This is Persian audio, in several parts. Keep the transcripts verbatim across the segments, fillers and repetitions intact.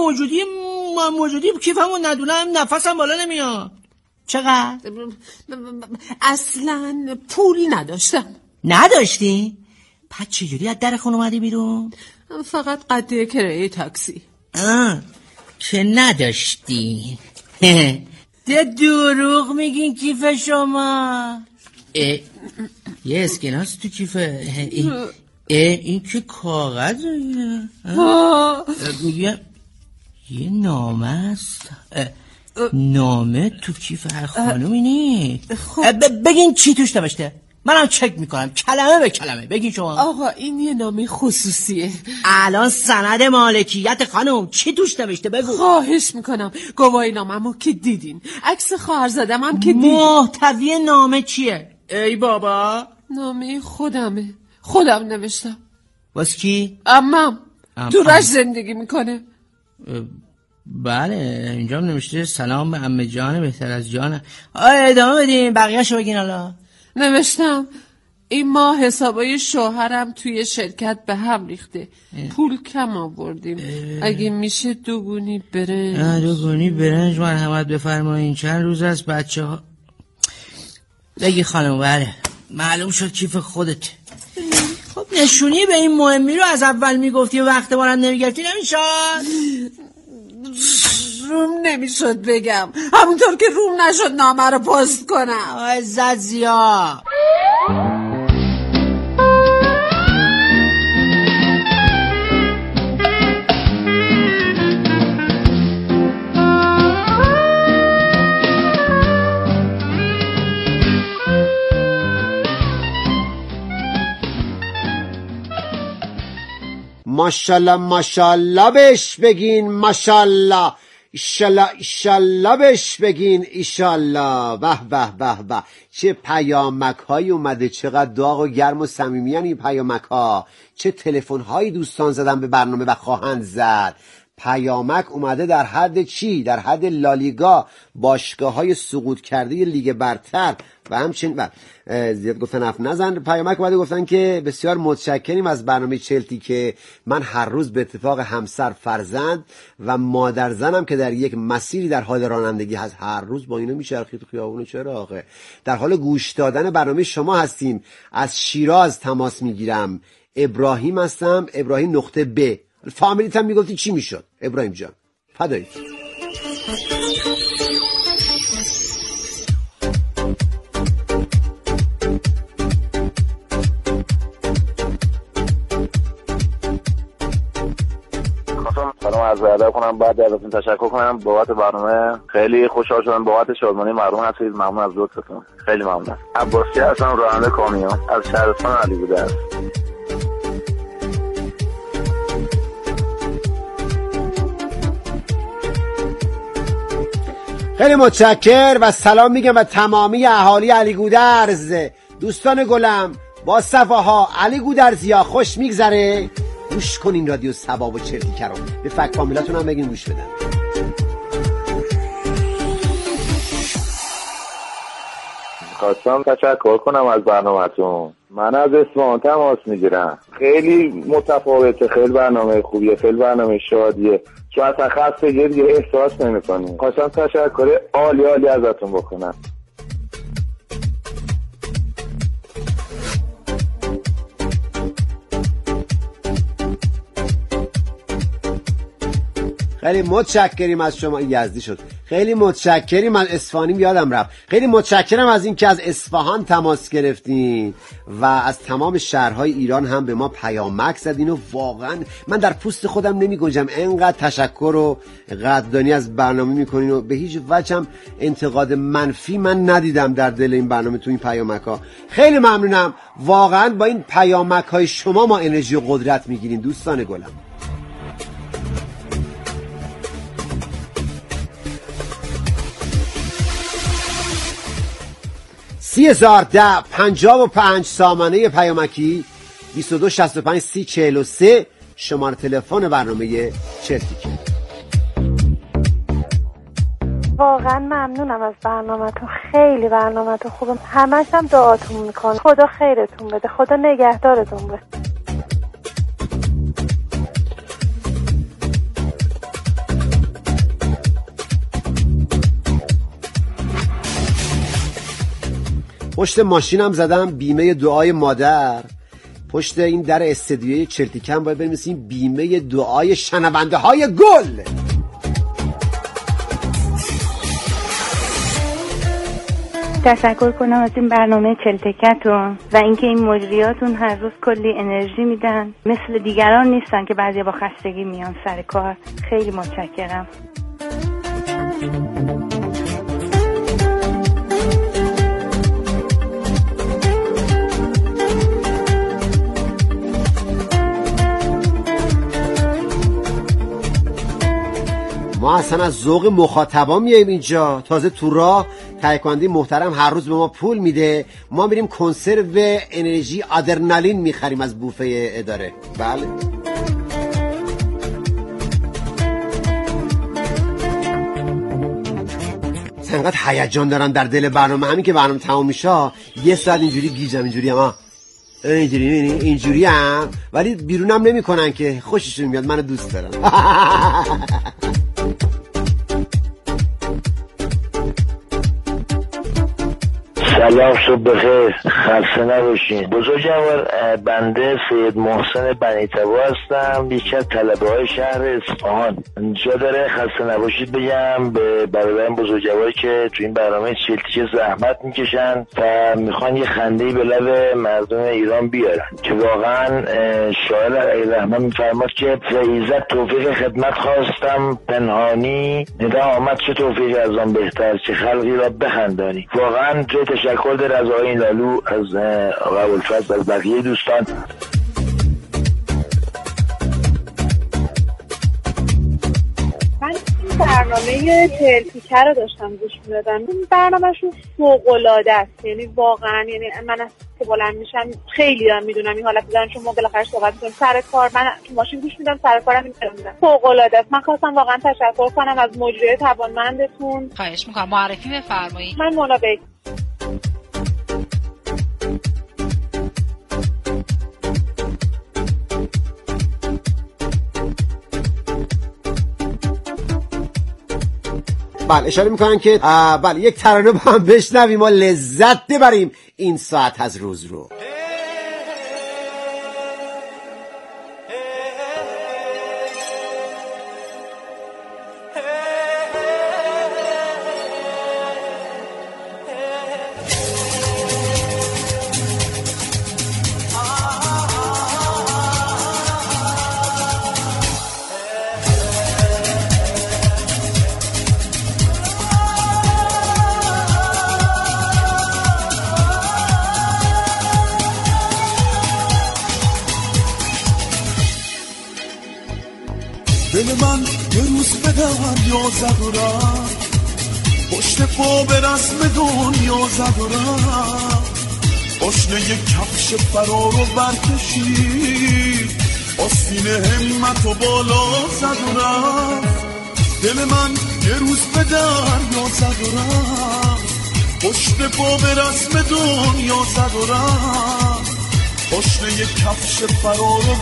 موجودی موجودی کیفمو ندونم نفسم بالا نمیاد. چقدر؟ اصلا پول نداشتم. نداشتی؟ پس چجوری از در خونه اومدی بیرون؟ فقط قضیه کرایه تاکسی. آه که نداشتی. ده دروغ میگین کیف شما. اه یه اسکناس تو کیفه. اه این که کاغذه. میگه یه نامه است. نامه تو کیف هر خانومی نیست. بگین چی توش نوشته، منم چک میکنم کلمه به کلمه. بگین شما. آقا این یه نامه خصوصیه. الان سند مالکیت خانم چی توش نوشته بگو. خواهش میکنم گواهی نامه‌مو که دیدین، عکس خواهرزادم هم که دیدین. محتوی نامه چیه؟ ای بابا نامه خودمه، خودم نوشتم. واسه کی؟ عمم تو رشت زندگی میکنه. بله اینجا نوشته سلام به عمه جان بهتر از جان. آره ادامه بدین بقیه‌شو بگین. حالا نوشتم این ماه حسابای شوهرم توی شرکت به هم ریخته، پول کم آوردیم، اگه میشه دوگونی برنج. دوگونی برنج مرحمت بفرمایین. چند روز از بچه ها بگی خانم. بله معلوم شد کیف خودت. خب نشونی به این مهمی رو از اول میگفتی و وقت بارم نمیگرفتی نمیشد. روم نمیشد بگم، همونطور که روم نشد نامه رو پست کنم. عزت زیا ماشالله ماشالله بهش بگین ماشالله. ایشالله ایشالله بهش بگین ایشالله. به به به به چه پیامک هایی اومده، چقدر داغ و گرم و صمیمیان این پیامک ها. چه تلفن هایی دوستان زدن به برنامه و خواهند زد. پیامک اومده در حد چی؟ در حد لالیگا، باشگاه های سقوط کرده لیگ برتر و همچنین و زیاد گفتن حرف نزن. پیامک اومده گفتن که بسیار متشکریم از برنامه چلتی که من هر روز به اتفاق همسر، فرزند و مادر زنم که در یک مسیری در حال رانندگی هست هر روز با اینا میچرخید خیابون. چرا آخه در حال گوش دادن برنامه شما هستیم. از شیراز تماس میگیرم. ابراهیم هستم. ابراهیم نقطه ب. فامیلیت هم میگفتی چی میشد ابراهیم جان؟ فدایت. سلام عرض ادب کنم، بعد ازتون تشکر کنم بابت برنامه. خیلی خوشحال شدم بابت شادمانی مردم هستید. ممنون از لطفتون، خیلی ممنون. عباسی هستم، راننده کامیون از شهرستان علی بوده است. خیلی متشکر و سلام میگم و تمامی اهالی علی گودرز. دوستان گلم با صفاها علی گودرزیا خوش میگذره. گوش کنین رادیو سبا و چلتی کرم. به فک فامیلاتون هم بگین گوش بدن. خواستم تشکر کنم از برنامه‌تون. من از اصفهان تماس میگیرم. خیلی متفاوته، خیلی برنامه خوبیه، خیلی برنامه شادیه. چون اصلا خستگی دیگه احساس نمی‌کنی. خواستم تشکر عالی عالی ازتون بکنم. خیلی متشکریم از شما. یزدی شد. خیلی متشکریم از اصفهانیم، یادم رفت. خیلی متشکرم از این که از اصفهان تماس گرفتین و از تمام شهرهای ایران هم به ما پیامک زدین و واقعا من در پوست خودم نمی گنجم. انقدر تشکر و قدردانی از برنامه میکنین و به هیچ وجه هم انتقاد منفی من ندیدم در دل این برنامه تو این پیامک ها. خیلی ممنونم. واقعا با این پیامک های شما ما انرژی و قدرت میگیریم دوستان گلم. سی هزار ده پنجاه و پنج سامانه پیامکی بیست و دو شصت و پنج سی چهل و سه شماره تلفن برنامه چلتی کرم. واقعا ممنونم از برنامه‌تون. خیلی برنامه‌تون خوبه. همش هم دعاتون میکنم. خدا خیرتون بده. خدا نگهدارتون بده. پشت ماشینم زدم بیمه دعای مادر. پشت این در استدیوی چلتیکن باید بنویسیم بیمه دعای شنونده های گل. تشکر کنم از این برنامه چلتکتون و اینکه این مجریاتون هر روز کلی انرژی میدن، مثل دیگران نیستن که بعضی با خستگی میان سر کار. خیلی متشکرم. ما اصلا از ذوق مخاطبا میایم اینجا. تازه تو راه تهیه کننده محترم هر روز به ما پول میده، ما میریم کنسرو انرژی آدرنالین میخریم از بوفه اداره. بله انقدر هیجان دارم در دل برنامه، همین که برنامه تمام میشه یه ساعت اینجوری گیجم، اینجوری هم اینجوری اینجوری هم ولی بیرونم نمی کنن که خوششون میاد، منو دوست دارن. سلام، صبح بخیر، خسته نباشین. بزرگوار، بنده سید محسن بنی‌تبا هستم، یکی از طلبه های شهر اصفهان. جا داره خسته نباشید بگم به برادران بزرگواری که تو این برنامه چلتیکه زحمت میکشن و میخوان یه خنده‌ای به لب مردم ایران بیارن که واقعا شاعر علیرحمت میفرماد که فیضت توفیق خدمت خواستم پنهانی، ندا آمد چه توفیق از آن بهتر چه خلقی را بخندانی. واقعا جای تشکر داره از آقای لالو، از آقای ابوالفضل، از بقیه دوستان. من این برنامه چلتیکه رو داشتم گوش میدادم. این برنامهشون فوق‌العاده است، یعنی واقعا، یعنی من از که بلند میشم خیلی هم میدونم این حالت دارن، چون ما بالاخره صحبت میکنیم سر کار، من تو ماشین گوش میدم، سر کارم میدم. فوق‌العاده است. من خواستم واقعا تشکر کنم از مجری توانمندتون. خواهش میکنم معرفی بفرمایید. من مونا بیگ. بله اشاره میکنن که بله یک ترانه با هم بشنویم و لذت ببریم این ساعت از روز رو. دل من یه روز به دریا زد و رفت، پشت پا به رسم دنیا زد و رفت، گشنه یه کفش فرار و برکشید، آستین همت و بالا زد و رفت. دل من یه روز به دریا زد و رفت، پشت پا به رسم دنیا زد و رفت، گشنه یه کفش فرار و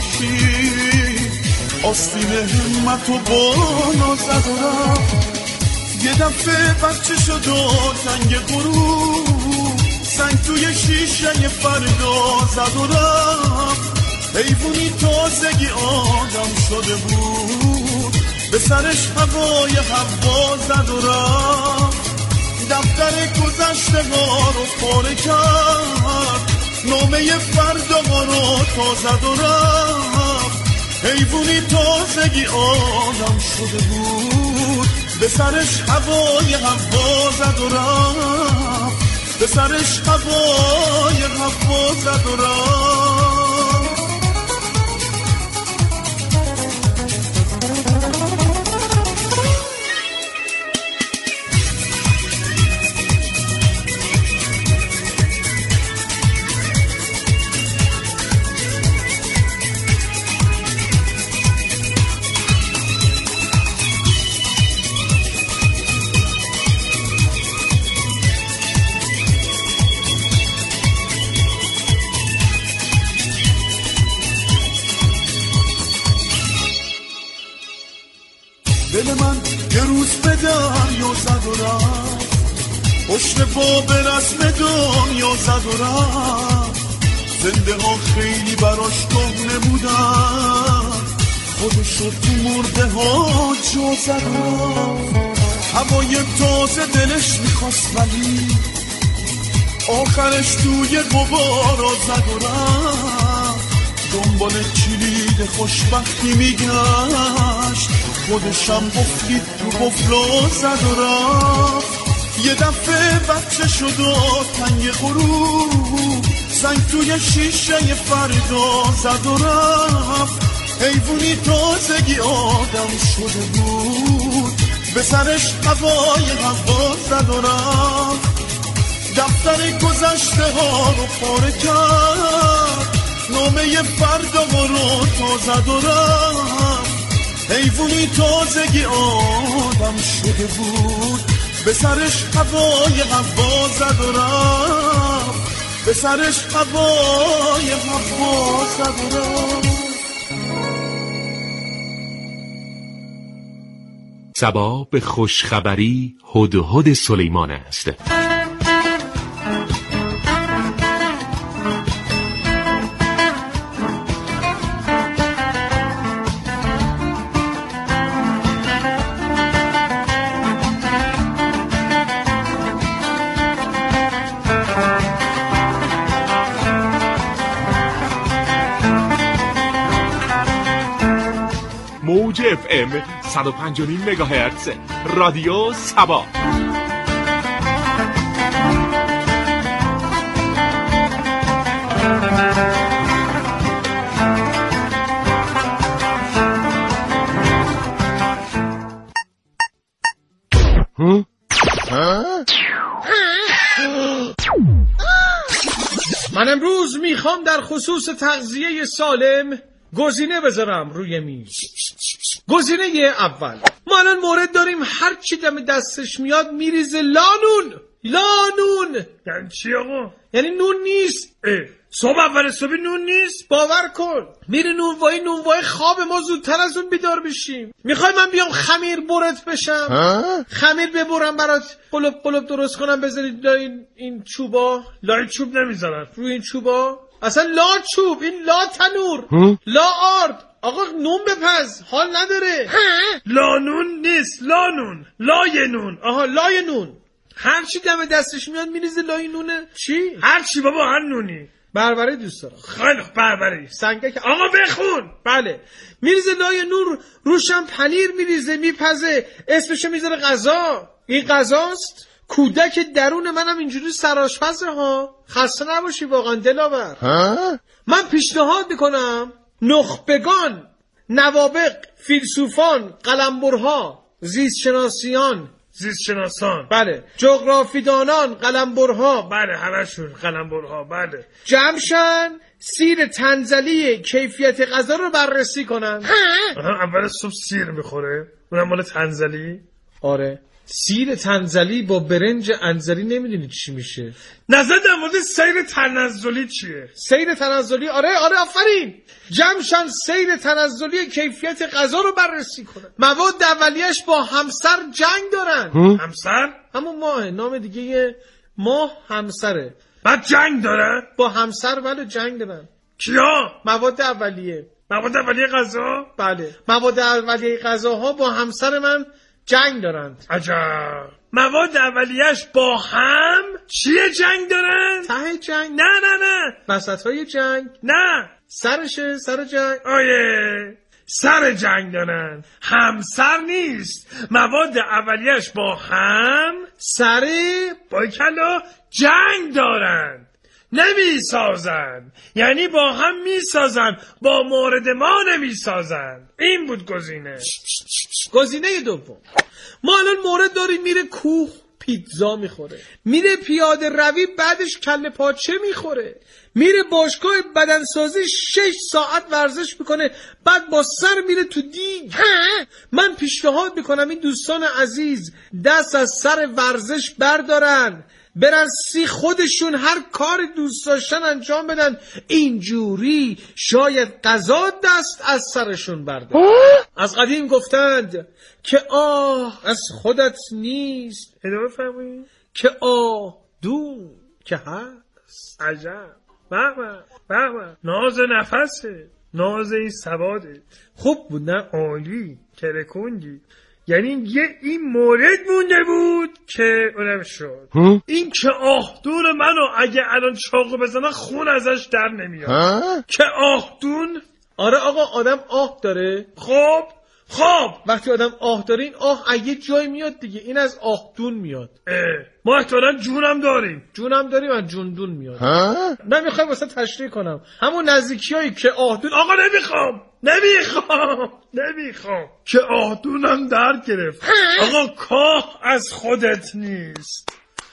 برکشید، آستین همت و بالا زد و رفت. یه دفعه بچه شد و جنگ غروب، سنگ توی شیشه فردا زد و رفت. حیوانی تازگی آدم شده بود، به سرش هوای هوا زد و رفت. دفتر گذشته ها رو پاره کرد، نامه فردا ها رو تا زد و رفت. حیوانی تازگی آدم شده بود، به سرش هوای هوا زد و رفت، به سرش هوای هوا زد و رفت. دل من یه روز به دریا زد و رفت، پشت پا به رسم دنیا زد و رفت، زنده ها خیلی براش کهنه بودن، خودشو تو مرده ها جا زد و رفت. هوای تازه دلش میخواست ولی آخرش توی غبارا زد و رفت، دنبال کلید خوشبختی میگشت، خودشم گفتید تو قفلا زد و رفت. یه دفعه بچه شد و تنگ غروب، سنگ توی شیشه فردا زد و رفت، حیوانی تازگی آدم شده بود، به سرش هوای هوا زد و رفت. دفتر گذشته ها رو پاره کرد، نامه فردا رو تا زد و رفت، حیوانی تازگی آدم شده بود، به سرش هوای هوا زد و رفت، به سرش هوای هوا زد و رفت. صبا به خوشخبری هدهد سلیمان است. موج اف ام صد و پنج و نیم مگاهرتز رادیو صبا. من امروز میخوام در خصوص تغذیه سالم گزینه بذارم روی میز. گزینه اول، ما الان مورد داریم هر چی دم دستش میاد میریزه لانون. لانون یعنی چی آقا؟ یعنی نون نیست. صبح اول صبح نون نیست؟ باور کن میره نونوایی نونوایی خواب ما زودتر از اون بیدار بشیم. میخوای من بیام خمیر برت بشم؟ ها؟ خمیر ببرم برات قلوب قلوب درست کنم بذاری لای این چوبا؟ لای چوب نمیذارن روی این چوبا؟ اصلا لا چوب، این لا تنور، لا آرد. آقا نون بپز، حال نداره. لا نون نیست، لا نون، لای نون. آها لای نون. هر چی دم دستش میاد میریزه لای نونه. چی؟ هر چی بابا، هر نونی. بربری دوست دارم. خیلی بربری. سنگک. آقا بخون. بله. میریزه لای نون، روشم پنیر میریزه میپزه، اسمشو میذاره غذا. این غذاست. کودک درون منم اینجوری سرآشپزه ها. خسته نباشی واقعا دلاور. من پیشنهاد میکنم نخبگان، نوابق، فیلسوفان، قلمبرها، زیستشناسیان، زیستشناسان، بله، جغرافیدانان، قلمبرها، بله همشون قلمبرها، بله، جمعشن سیر تنزلی کیفیت غذا رو بررسی کنن. اول صبح سیر میخوره؟ اونم مال تنزلی؟ آره. سیر تنزلی با برنج انزلی نمیدونی چی میشه. نظر در مورد سیر تنزلی چیه؟ سیر تنزلی، آره آره آفرین. جمعشن سیر تنزلی کیفیت غذا رو بررسی کنن. مواد اولیه‌اش با همسر جنگ دارن. همسر؟ همون ماه، نام دیگه ماه همسره. بعد جنگ دارن؟ با همسر بله جنگ دارن. کیا؟ مواد اولیه. مواد اولیه غذا؟ بله. مواد اولیه غذاها با همسر من جنگ دارند. عجب. مواد اولیه‌اش با هم چیه جنگ دارن؟ ته جنگ؟ نه نه نه. وسط‌های جنگ؟ نه. سرشه، سر جنگ؟ آیه. سر جنگ دارن. همسر نیست. مواد اولیه‌اش با هم سر با کلا جنگ دارن. نمی سازن. یعنی با هم می سازن، با مورد ما نمی سازن. این بود گزینه. گزینه دوم، ما الان مورد داریم میره کوه پیتزا میخوره، میره پیاده روی بعدش کله پاچه میخوره، میره باشگاه بدنسازی شش ساعت ورزش میکنه، بعد با سر میره تو دیگ. من پیشنهاد میکنم این دوستان عزیز دست از سر ورزش بردارن، برن سی خودشون هر کار دوست داشتن انجام بدن. اینجوری شاید قضا دست از سرشون بردارن. از قدیم گفتند که آه از خودت نیست، ادامه فرمایید، که آهدون که هست. عجب. بابا بابا ناز نفسه، ناز این سواده. خوب بود نه؟ عالی، ترکوندی. یعنی یه این مورد مونده بود که اونم شد این که آهدون منو اگه الان چاقو بزنن خون ازش در نمیاد. که آهدون. آره آقا، آدم آه داره. خب خب وقتی آدم آه داره این آه اگه جای میاد دیگه، این از آهدون میاد. ما احتمالاً جونم داریم. جونم داریم از جوندون میاد. نمیخوام واسه تشریح کنم همون نزدیکیایی که آهدون. آقا نمیخوام نمیخوام نمیخوام که آهدونم درد گرفت. آقا کاه از خودت نیست،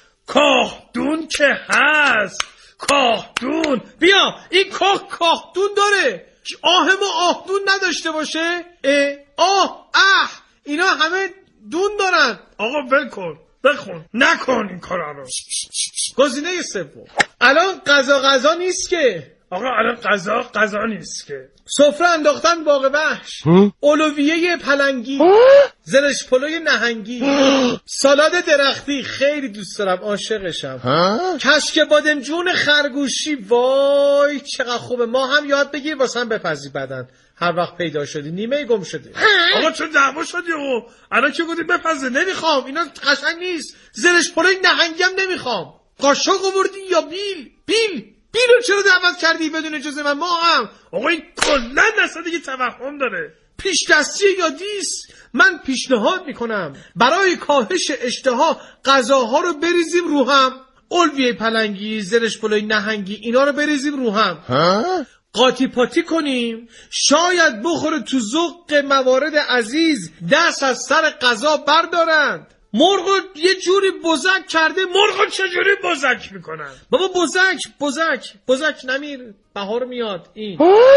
کاهدون که هست. کاهدون. بیا این کاه کاهدون داره. آه ما آهدون نداشته باشه؟ اه آه اه اینا همه دون دارن. آقا ول کن، بخون، نکن این کارا رو. گزینه سوم. الان غذا غذا نیست که. آقا الان غذا غذا نیست که. سفره انداختن باغ وحش، اولویه پلنگی، زرش پلوی نهنگی، سالاد درختی خیلی دوست دارم، عاشقشم، کشک بادمجون خرگوشی. وای چقدر خوبه. ما هم یاد بگیر واسه هم بپزی بدن هر وقت پیدا شدی. نیمه گم شده. آقا چون دعوا شدی او الان که گفتی بپزه؟ نمیخوام، اینا قشنگ نیست. زرش پلوی نهنگی هم نمیخوام. قاشق آوردی یا بیل؟ بیل بیلو چرا دعوت کردی بدون اجازه من؟ ما هم. آقا این کلا اصلا دیگه توهم داره. پیش دستی یا دیس؟ من پیشنهاد میکنم برای کاهش اشتها غذاها رو بریزیم رو هم. اولویه پلنگی، زرش پلوی نهنگی اینا رو بریزیم رو هم، قاطی پاتی کنیم. شاید بخوره تو ذوق موارد عزیز دست از سر غذا بردارند. مرغو یه جوری بزک کرده. مرغو چه جوری بزک میکنن؟ بابا بزک بزک بزک نمیر، بهار میاد. این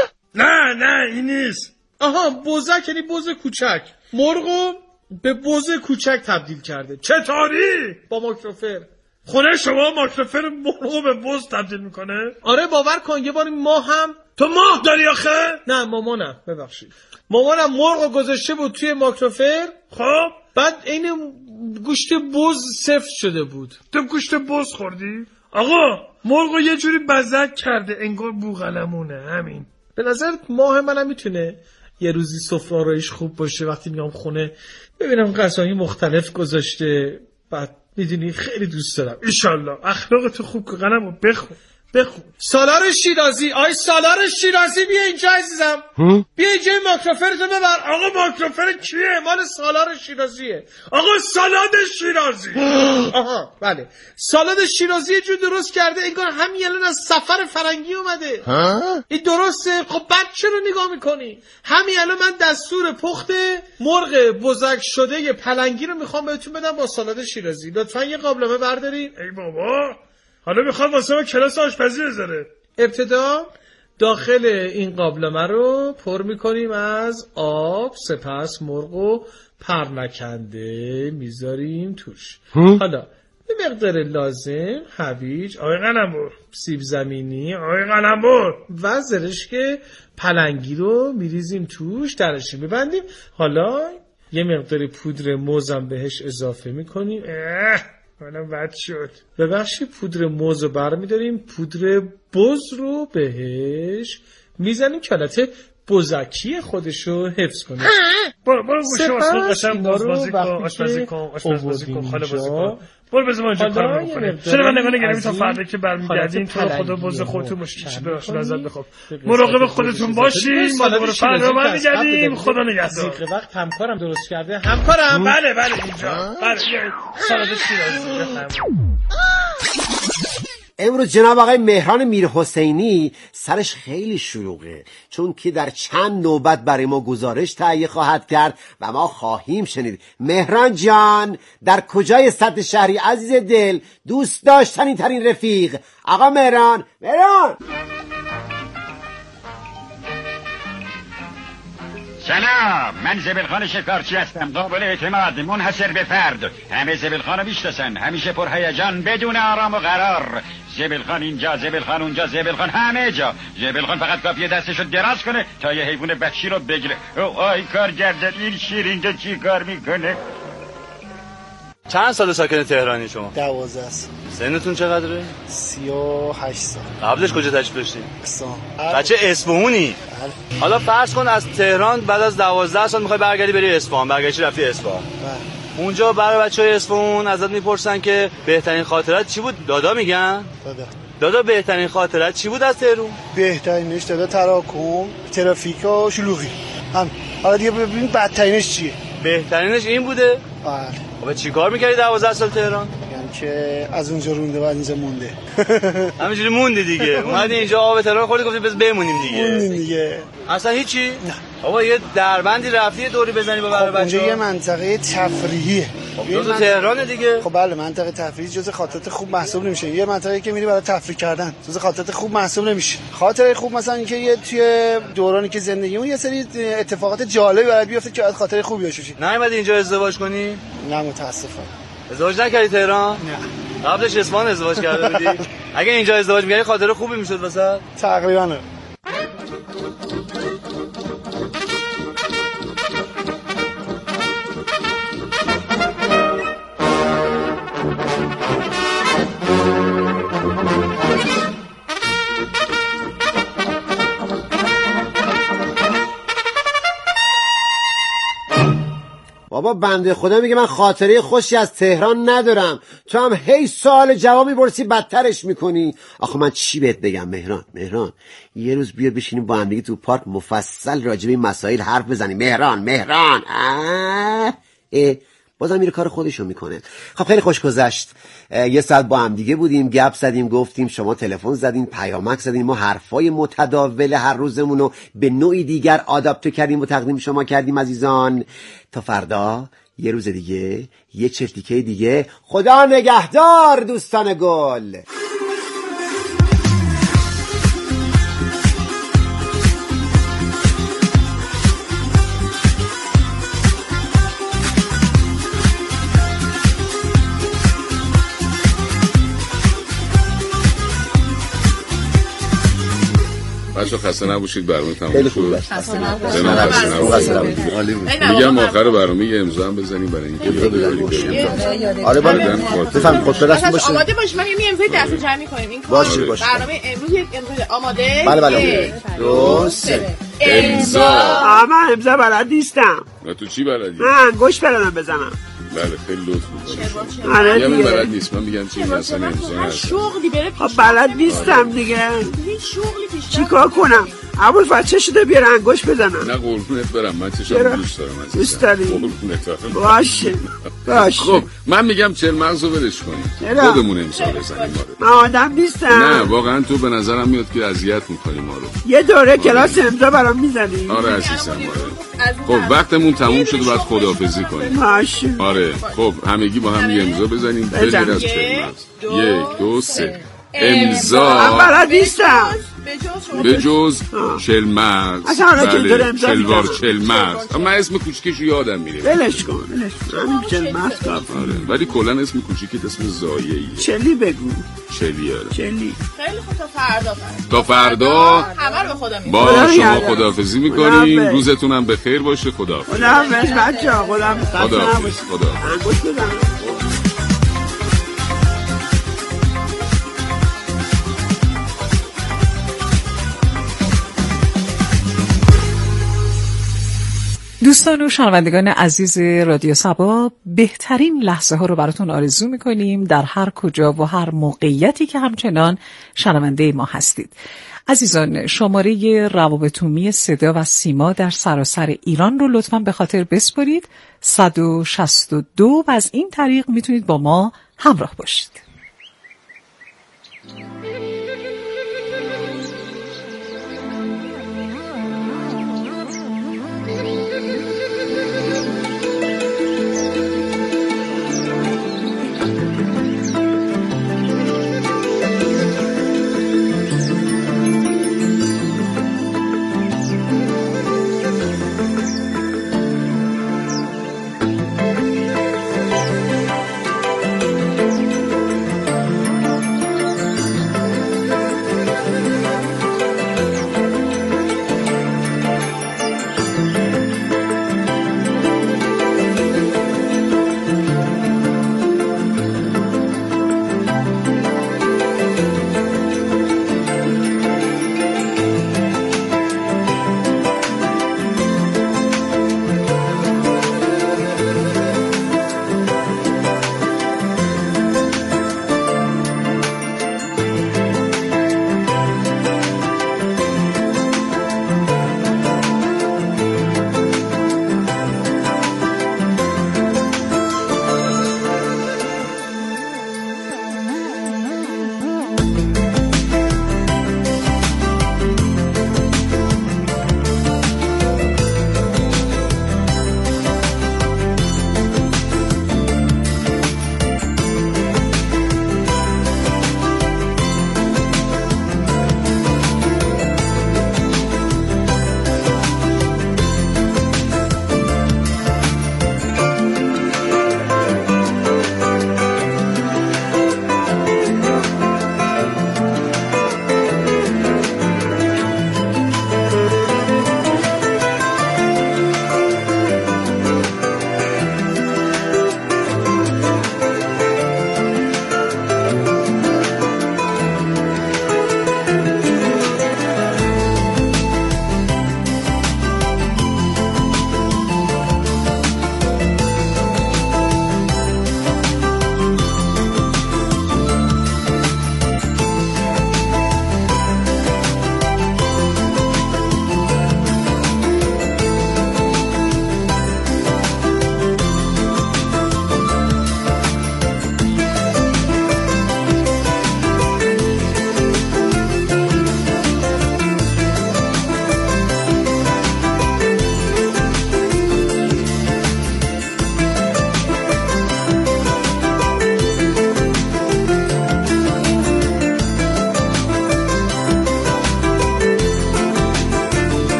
نه نه این نیست. آها بزک یعنی بز کوچک. مرغو به بز کوچک تبدیل کرده. چطوری؟ با ماکروفر. خونه شما ماکروفر مرغو به بز تبدیل میکنه؟ آره باور کن یه بار ما هم. تو ماه داری آخه؟ نه مامانم، ببخشید مامانم مرغو گذاشته بود توی ماکروفر. خب بعد این گوشت بز سفت شده بود. تو گوشت بز خوردی؟ آقا مرغو یه جوری بزک کرده انگار بوقلمونه. همین. به نظرت ماه منم میتونه یه روزی سفره آرایش خوب باشه؟ وقتی میام خونه ببینم غذای مختلف گذاشته، بعد میدونی خیلی دوست دارم. ایشالله اخلاقت خوب که قلمو بخون بخون. سالار شیرازی. آی سالار شیرازی بیا اینجا عزیزم. بیا اینجا ماکروفرتو ببر. آقا ماکروفر کیه؟ مال سالار شیرازیه. آقا سالاد شیرازی. آها بله سالاد شیرازی یه جور درست کرده انگار همین الان از سفر فرنگی اومده. این درسته؟ خب بعد چرا نگاه میکنی؟ همین الان من دستور پخت مرغ بزک شده پلنگی رو میخوام بهتون بدم با سالاد شیرازی. لطفا یه قابلمه بردارین. ای بابا حالا میخوام واسه ما کلاس آشپزی بذاره. ابتدا داخل این قابلمه رو پر میکنیم از آب، سپس مرغو پرنکنده میذاریم توش. حالا به مقدار لازم هویج، آقای قلمبر، سیب زمینی، آقای قلمبر و زرشک پلنگی رو میریزیم توش، درش میبندیم. حالا یه مقدار پودر موزم بهش اضافه میکنیم. منم بد شد. ببخشید پودر موز رو برمیداریم، پودر بز رو بهش میزنیم که حالت بزکی خودشو حفظ کنه. برو برو گوشه واسه قشنگ بازی کن، آشپزی کن، آشپزی کن، خاله بازی کن. برو بزن ما اینجا کار میکنیم. چرا من نگاه نگیریم تا فردا که برمیگردین تو رو خدا بز خودتون مشکل چه بخش لازم بخواب. مراقب خودتون باشین. ما دوباره فردا برمیگردیم. خدا نگهدار. ذیق وقت همکارم درست کرده. همکارم بله بله اینجا. بله سالاد شیرازی بفرمایید. امروز جناب آقای مهران میرحسینی سرش خیلی شلوغه، چون که در چند نوبت برای ما گزارش تهیه خواهد کرد و ما خواهیم شنید. مهران جان در کجای سطح شهری عزیز دل، دوست داشتنی ترین رفیق آقا مهران؟ مهران سلام، من زبلخان شکارچی هستم، قابل اعتماد، منحصر به فرد. همه زبلخان رو بیشناسن، همیشه پر هیجان، بدون آرام و قرار. زبلخان اینجا، زبلخان اونجا، زبلخان همه جا. زبلخان فقط کافیه دستشو دراز کنه تا یه حیوان وحشی رو بگیره. او آی کارگردان این شیرینجا چی کار میکنه؟ چند سال ساکن تهرانی شما؟ دوازده است. سنتون چقدره؟ سی و هشت سال. قبلش کجا تشریف داشتی؟ اصفهان. بچه اصفهونی؟ بله. حالا فرض کن از تهران بعد از دوازده سال میخوای برگردی بری اصفهان، برگشتی رفتی اصفهان. بله. اونجا برای بچهای اصفهان ازت میپرسن که بهترین خاطرات چی بود؟ دادا میگن؟ دادا. دادا بهترین خاطرات چی بود از تهران؟ بهترینش دادا تراکم، ترافیک و شلوغی. هم. حالا دیگه ببین بدترینش چیه؟ بهترینش این بوده؟ بله. خب چی کار میکردی دوازده سال تهران؟ یعنی که از اونجا رونده بعد اینجا مونده. همینجوری موندی دیگه. اومدی اینجا آب تهران خوردی گفتی بس بمونیم دیگه. موندیم دیگه. اصلا هیچی؟ نه. بابا یه دربندی رفتی یه دوری بزنی با برای بچه‌ها. اونجا یه منطقه تفریحیه. خب جزء تهرانه دیگه. خب بله منطقه تفریحی جزء خاطرات خوب محسوب نمیشه. یه منطقه‌ای که میری برای تفریح کردن جزء خاطرات خوب محسوب نمیشه. خاطره خوب مثلا اینکه یه توی دورانی که زندگیمون یه سری اتفاقات جالبی برات بیفته که از خاطره خوبی باشه. نیومدی اینجا ازدواج کنی؟ نه متاسفانه. ازدواج نکردی تهران؟ نه. قبلش اصفهان ازدواج کرده بودی؟ اگه اینجا ازدواج می‌کردی خاطره خوبی میشد واسه؟ تقریبا. بابا بنده خدا میگه من خاطره خوشی از تهران ندارم، تو هم هی سوال جواب میپرسی بدترش میکنی. آخه من چی بهت بگم مهران؟ مهران یه روز بیا بشینیم با هم دیگه تو پارک مفصل راجع به این مسائل حرف بزنیم. مهران مهران اه اه بازم میره کار خودشو میکنه. خب خیلی خوش گذشت. یه ساعت با هم دیگه بودیم، گپ زدیم، گفتیم، شما تلفن زدین، پیامک زدین، ما حرفای متداول هر روزمون رو به نوعی دیگر آداپته کردیم و تقدیم شما کردیم عزیزان. تا فردا یه روز دیگه یه چرتیکه دیگه. خدا نگهدار دوستان گل. بچه خسته نباشید، برنامه تموم خیلی شد. خوب خسته نباشید. میگم آخر برنامه یه امضا هم بزنیم برای اینکه یادگاری. آره بالا بفهم خود درست باشه. آماده باش، ما یه امضای دست جمع می‌کنیم. این باشه باشه. برنامه امروز یک امضا آماده. بله بله. دو سه. امضا. من امضا بلد نیستم. تو چی بلدی؟ من انگشت بلدم بزنم. بله خیلی لطف می‌کنید. آره دیگه. من بلد نیست، من میگم چی مثلا امضا هست. شغلی بره پیش. بلد نیستم دیگه. این شغلی پیش. چیکار کنم؟ اول بچه شده بیار انگشت بزنم. نه قربونت برم، من چشم دوست دارم عزیزم. دوست داری؟ قربونت برم. باشه. باشه. خب من میگم چل مغزو ولش کنیم. خودمون امضا بزنیم. من آدم نیستم. نه واقعا تو به نظرم میاد که اذیت می‌کنی ما رو. یه دوره کلاس امضا برام میزنی؟ آره عزیزم آره. خب وقتمون تموم شد و بعد خداحافظی کنیم. باشه. آره خب همگی با هم یه امضا بزنیم. بزن. از چل مغز. یک دو سه. امضا. من بلد نیستم. به جز چل مغز. بله چلوار چل مغز. من اسم کوچیکشو یادم میره. ولش کن ولش کن. همین چل مغز کافیه. آره ولی کلا اسم کوچیکت اسم زایه‌ایه. چلی بگو. چلی آره. چلی. خیلی خوب تا فردا. تا فردا. همه رو به خدا می‌سپارم. با شما خداحافظی می‌کنیم. روزتون هم بخیر باشه. خداحافظ. خداحافظ بچه‌ها. خداحافظ. خداحافظ. خدا. انگشت بزن. دوستان و شنوندگان عزیز رادیو صبا، بهترین لحظه ها رو براتون آرزو میکنیم در هر کجا و هر موقعیتی که همچنان شنونده ما هستید. عزیزان شماره روابط عمومی صدا و سیما در سراسر ایران رو لطفاً به خاطر بسپارید. صد و شصت و دو و از این طریق میتونید با ما همراه باشید.